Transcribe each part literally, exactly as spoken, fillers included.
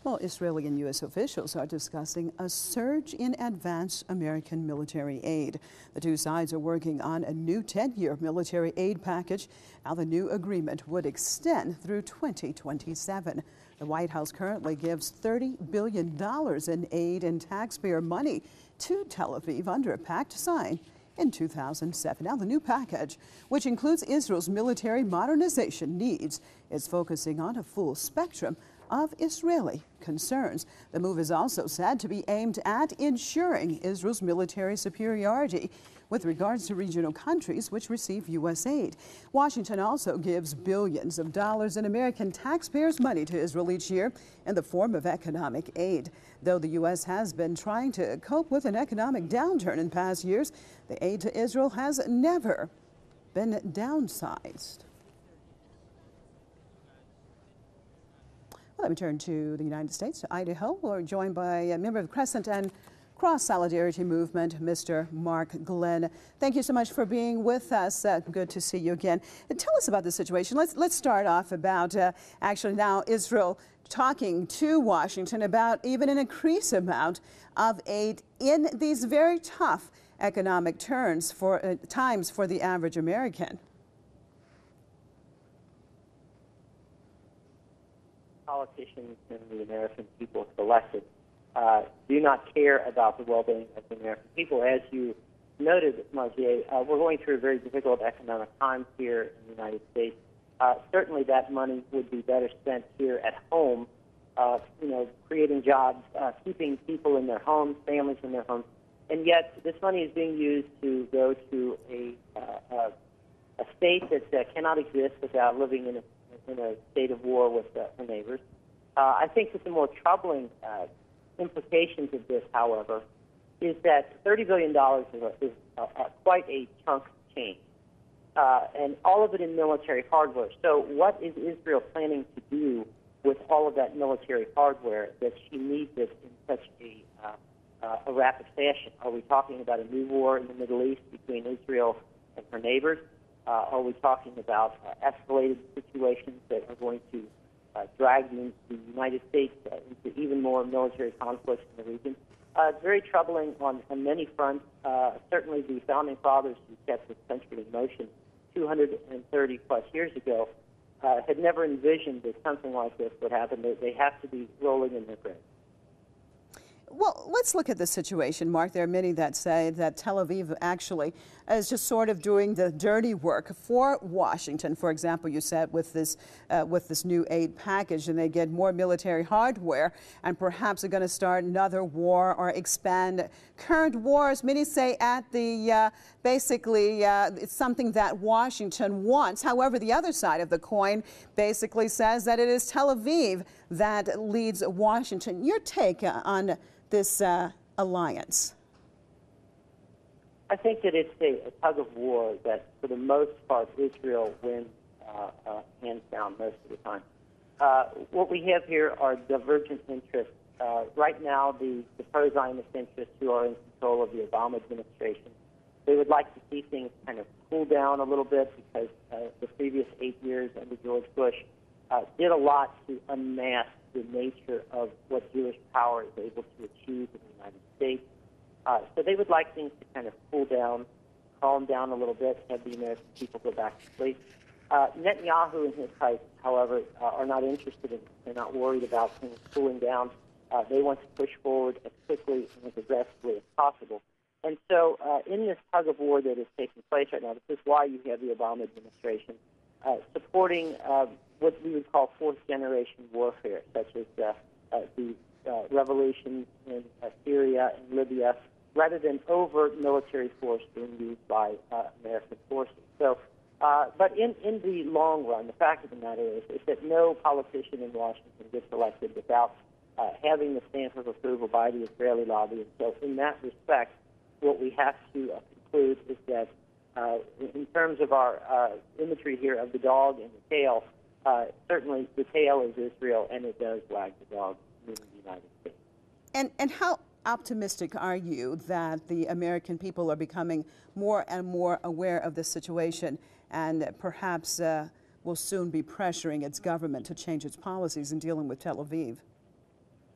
Well, Israeli and U S officials are discussing a surge in advanced American military aid. The two sides are working on a new ten-year military aid package. Now, the new agreement would extend through twenty twenty-seven. The White House currently gives thirty billion dollars in aid and taxpayer money to Tel Aviv under a pact signed in two thousand seven. Now, the new package, which includes Israel's military modernization needs, is focusing on a full spectrum of Israeli concerns. The move is also said to be aimed at ensuring Israel's military superiority with regards to regional countries which receive U S aid. Washington also gives billions of dollars in American taxpayers' money to Israel each year in the form of economic aid. Though the U S has been trying to cope with an economic downturn in past years, the aid to Israel has never been downsized. Well, let me turn to the United States, to Idaho. We're joined by a member of the Crescent and Cross Solidarity Movement, Mister Mark Glenn. Thank you so much for being with us. Uh, good to see you again. And tell us about the situation. Let's let's start off about uh, actually now Israel talking to Washington about even an increased amount of aid in these very tough economic turns for uh, times for the average American. Politicians and the American people selected uh, do not care about the well-being of the American people. As you noted, Marzieh, uh, we're going through a very difficult economic time here in the United States. Uh, certainly that money would be better spent here at home, uh, you know, creating jobs, uh, keeping people in their homes, families in their homes. And yet this money is being used to go to a, uh, uh, a state that uh, cannot exist without living in a in a state of war with uh, her neighbors. Uh, I think that the more troubling uh, implications of this, however, is that thirty billion dollars is, a, is a, a, quite a chunk of change, uh, and all of it in military hardware. So what is Israel planning to do with all of that military hardware that she needs it in such a, uh, uh, a rapid fashion? Are we talking about a new war in the Middle East between Israel and her neighbors? Uh, are we talking about uh, escalated situations that are going to uh, drag the, the United States uh, into even more military conflicts in the region? Uh, it's very troubling on, on many fronts. Uh, certainly the founding fathers who set this country in motion two hundred thirty plus years ago uh, had never envisioned that something like this would happen. They, they have to be rolling in their graves. Well, let's look at the situation, Mark. There are many that say that Tel Aviv actually is just sort of doing the dirty work for Washington. For example, you said with this uh, with this new aid package, and they get more military hardware, and perhaps they're going to start another war or expand current wars. Many say at the uh, basically uh, it's something that Washington wants. However, the other side of the coin basically says that it is Tel Aviv that leads Washington. Your take uh, on this uh, alliance? I think that it's a, a tug of war that, for the most part, Israel wins uh, uh, hands down most of the time. Uh, what we have here are divergent interests. Uh, right now, the, the pro-Zionist interests who are in control of the Obama administration, they would like to see things kind of cool down a little bit because uh, the previous eight years under George Bush uh, did a lot to unmask the nature of what Jewish power is able to achieve in the United States. Uh, so they would like things to kind of cool down, calm down a little bit, have the American people go back to sleep. Uh, Netanyahu and his type, however, uh, are not interested in, they're not worried about things cooling down. Uh, they want to push forward as quickly and as aggressively as possible. And so uh, in this tug of war that is taking place right now, this is why you have the Obama administration uh, supporting uh, what we would call fourth-generation warfare, such as uh, uh, the uh, revolutions in uh, Syria and Libya, rather than overt military force being used by uh, American forces. So, uh, but in, in the long run, the fact of the matter is, is that no politician in Washington gets elected without uh, having the stamp of approval by the Israeli lobby. And so in that respect, what we have to uh, conclude is that uh, in terms of our uh, imagery here of the dog and the tail, Uh, certainly, the tail is Israel, and it does wag the dog in the United States. And and how optimistic are you that the American people are becoming more and more aware of this situation, and perhaps uh, will soon be pressuring its government to change its policies in dealing with Tel Aviv?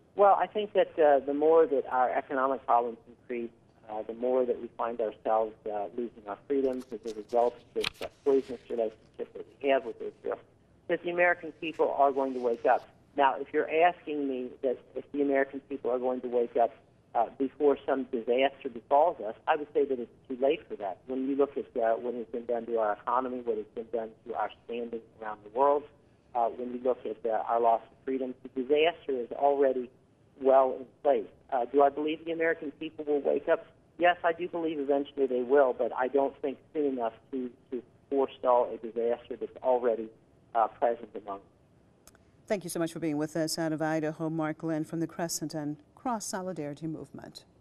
Well, I think that uh, the more that our economic problems increase, uh, the more that we find ourselves uh, losing our freedoms as a result of this uh, poisonous relationship that we have with Israel, that the American people are going to wake up. Now, if you're asking me that if the American people are going to wake up uh, before some disaster befalls us, I would say that it's too late for that. When you look at uh, what has been done to our economy, what has been done to our standing around the world, uh, when you look at uh, our loss of freedom, the disaster is already well in place. Uh, do I believe the American people will wake up? Yes, I do believe eventually they will, but I don't think soon enough to, to forestall a disaster that's already uh, present among us. Thank you so much for being with us out of Idaho. Mark Lynn from the Crescent and Cross Solidarity Movement.